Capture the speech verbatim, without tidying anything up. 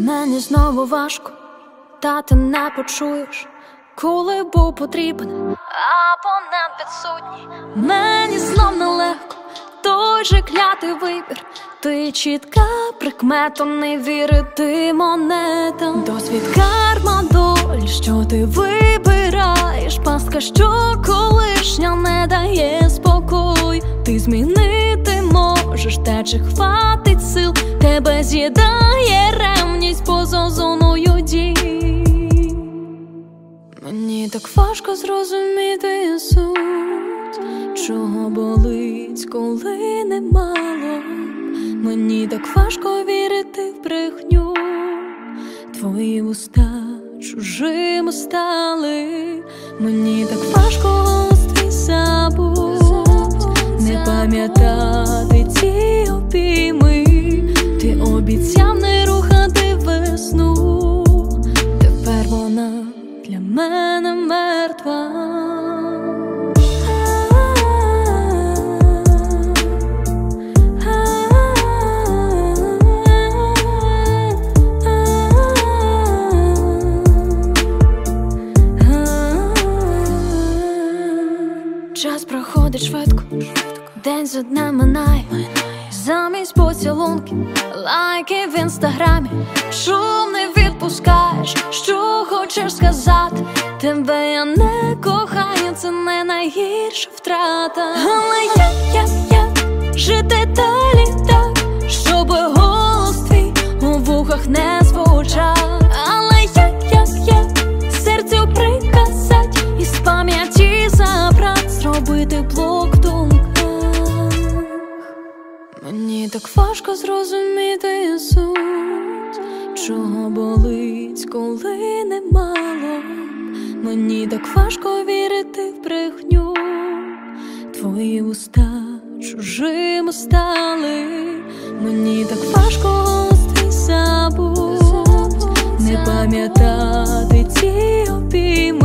Мені знову важко, та ти не почуєш, коли був потрібен абонент відсутній. Мені знов нелегко, той же клятий вибір. Ти чітка прикмета, не вірити монетам. Досвід, карма, долі, що ти вибираєш. Пастка, що колишня не дає спокою. Ти змінити можеш, те чи хватить сил. Тебе з'їдає ревність поза зоною дій. Мені так важко зрозуміти суть, чого болить, коли немало. Мені так важко вірити в брехню. Твої уста чужими стали. Мені так важко голос твій забудь, не пам'ятати ті обійми. Ти обіцяв не рухати весну, тепер вона для мене мертва. Час проходить швидко, день за днем минає. Замість поцілунків, лайки в інстаграмі. Шум не відпускаєш, що хочеш сказати. Тебе я не кохаю, це не найгірша втрата. Але як, як, як жити далі так, щоб голос твій у вухах не звучав. Але як, як, як серцю приказать і з пам'яті забрать, зробити блок в думках. Мені так важко зрозуміти суть, чого болить, коли немало. Мені так важко вірити в брехню. Твої уста чужими стали. Мені так важко голос твій забудь, не пам'ятати ті обійми.